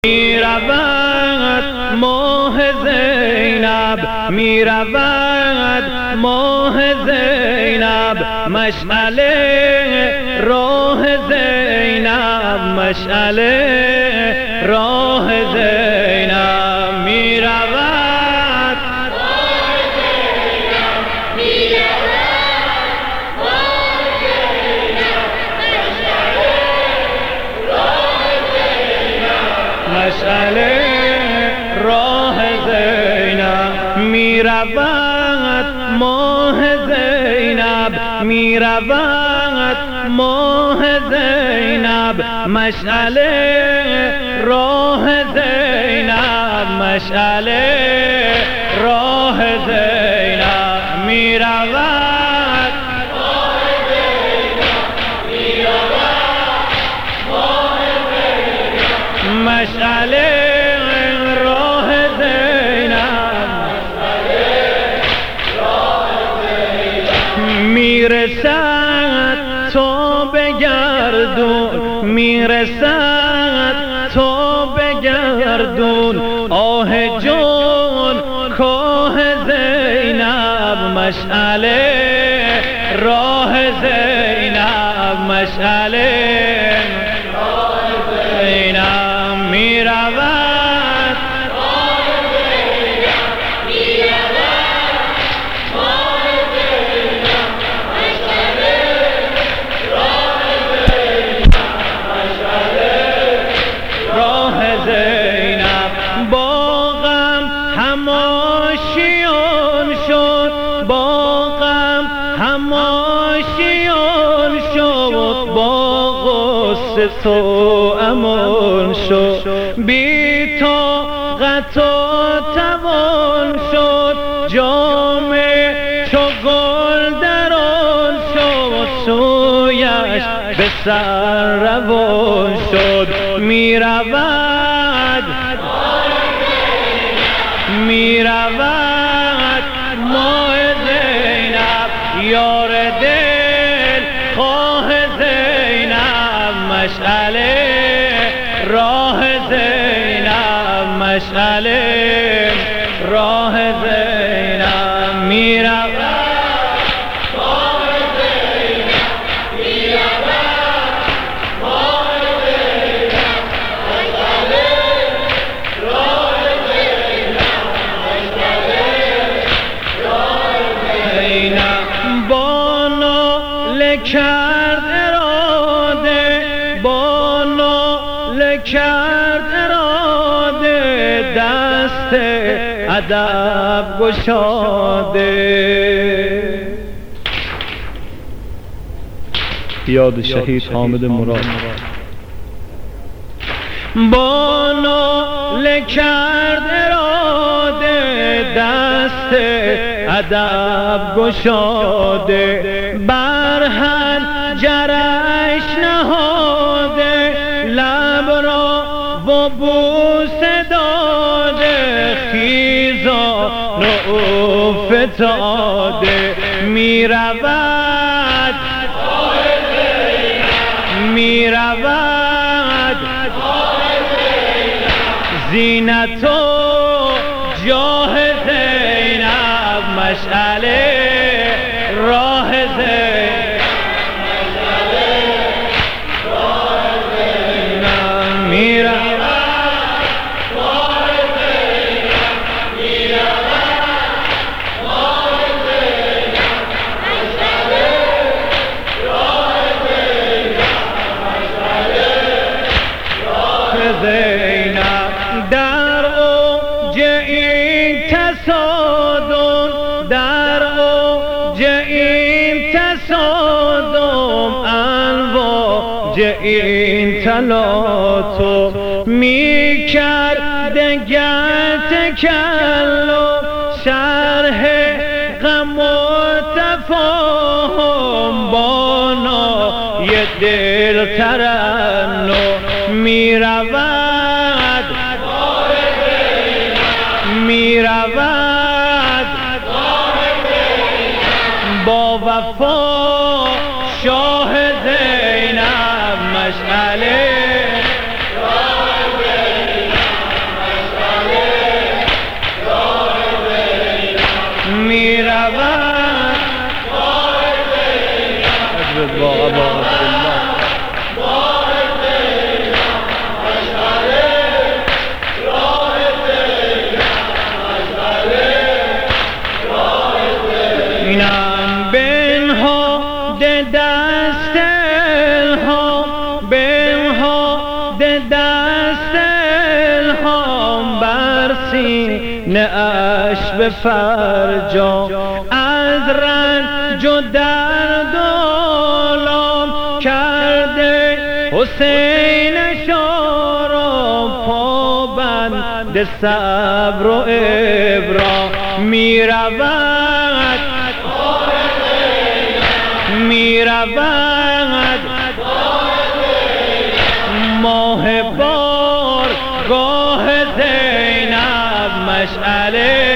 میرود ماه زینب، میرود ماه زینب، مشعله راه زینب، مشعله راه زینب. میرود ماه زینب، میرود ماه زینب، مشعله راه زینب، مشعله راه زینب. میرود ماه زینب، میرود ماه زینب، مشعله راه زینب، مشعله راه زینب. میرود ماه زینب، میرود ماه زینب، مشعله راه زینب، میرسد تا به گردون، میرسد تا به گردون، آه جان کاه زینب، مشعله راه زینب، مشعله راه زینب. میرود ماه زینب، میرود ماه زینب، مشعله راه زینب، مشعله راه زینب. باغم هماشیان شد، باغم هماشیان شد، با غصه تو امان شد، بی طاقت و توان شد، جام چو گل در آن شد، سویش به سر روان شد. میرود میرود ماه زینب، یار دل خواه زینب، مشعله راه زینب، مشعله راه زینب. میرود ماه زینب، میرود ماه زینب، مشعله راه زینب، مشعله راه زینب. با ناله کرد اراده، با ناله کرد اراده، دست ادب گشاده. یاد شهید حامد مراد. با ناله کرد اراده، دست ادب گشاده، بر حنجرش نهاده، لب را و بوسه داده، خیزان و فتاده. میرود میرود زینت و جاه زینب، مشعله راه زینب، مشعله راه زینب. میرود ماه زینب، میرود ماه زینب، مشعله راه زینب، مشعله راه زینب. در اوج این تصادم، در اوج این تصادم، امواج این تلاطم، میکرده گر تکلم، شرح غم و تفاهم، با نای دل ترنم. میرود میرود با وفا شاه زینب، مشعله سینه اش به فرجا، از رنج و درد و آلام کرده حسین شارا پابند صبر و ابرام. می رود ماه بارگاه زینب، مشعله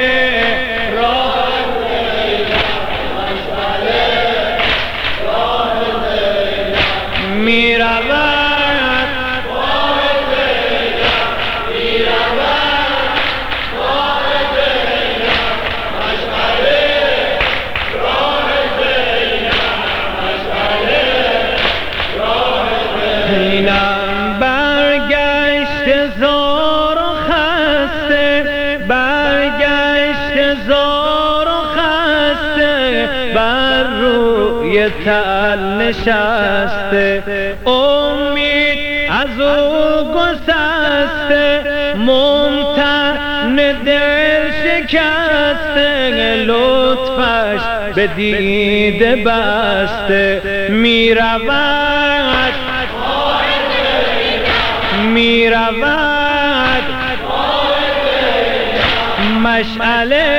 می رود زینب برگشت زار و خسته، برگشت زار و خسته، بر روی تل نشسته، امید از او گسسته، ممتن دل شکسته، لطفش به دیده بسته. می رود مشعله